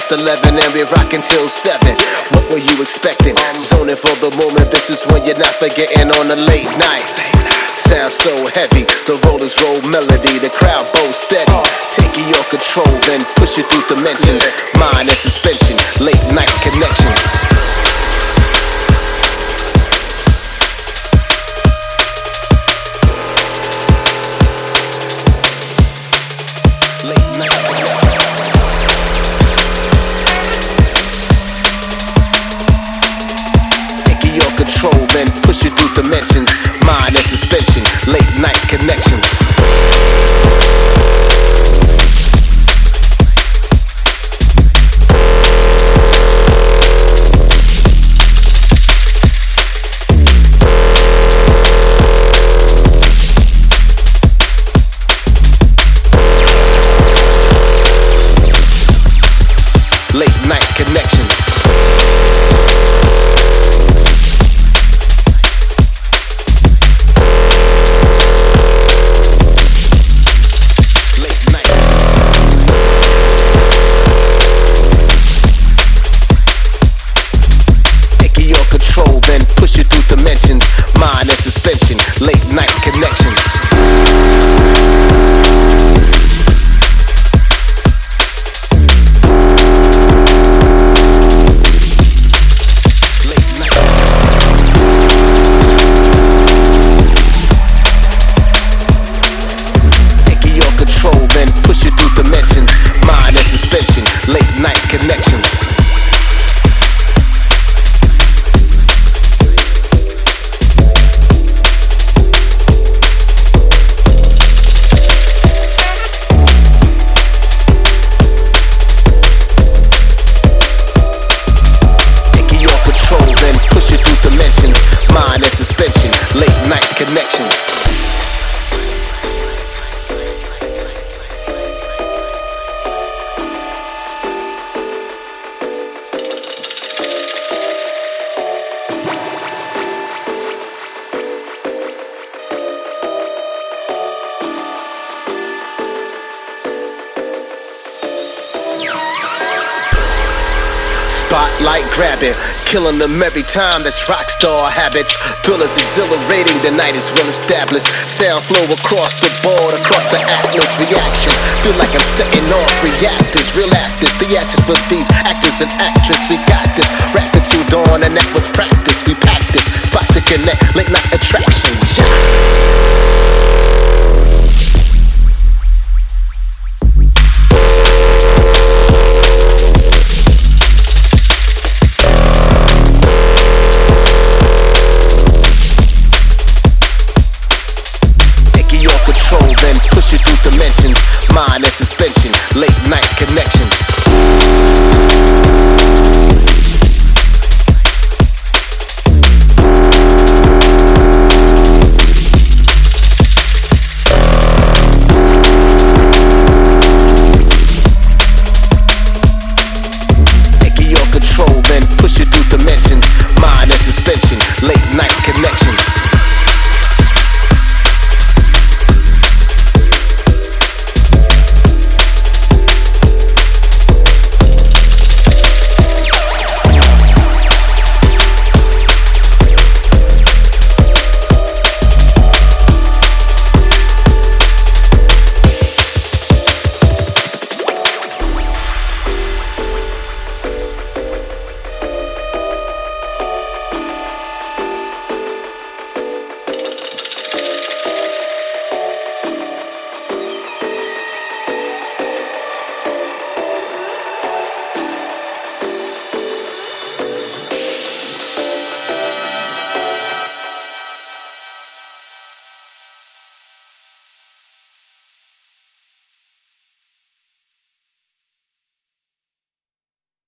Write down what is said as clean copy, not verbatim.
past 11 and we're rocking till 7. What were you expecting? Zoning for the moment, this is when you're not forgetting on a late night. Sounds so heavy, the rollers roll melody, the crowd bows steady. Taking your control, then push you through dimensions. Mind and suspension, late night connections. Control, then push you through dimensions. Mind and suspension, late night connections. Late night connections. Mind and suspension, late night connections. Late night. Taking your control, then push you through dimensions. Mind and suspension, late night connections. Mind and suspension, late night connections. Spotlight grabbing, killing them every time, that's rockstar habits. Thrill is exhilarating, the night is well established. Sound flow across the board, across the atlas. Reactions, feel like I'm setting off reactors. Real actors, the actors for these actors and actresses. We got this, rapping till dawn and that was practice. We packed this, spot to connect, late night attraction.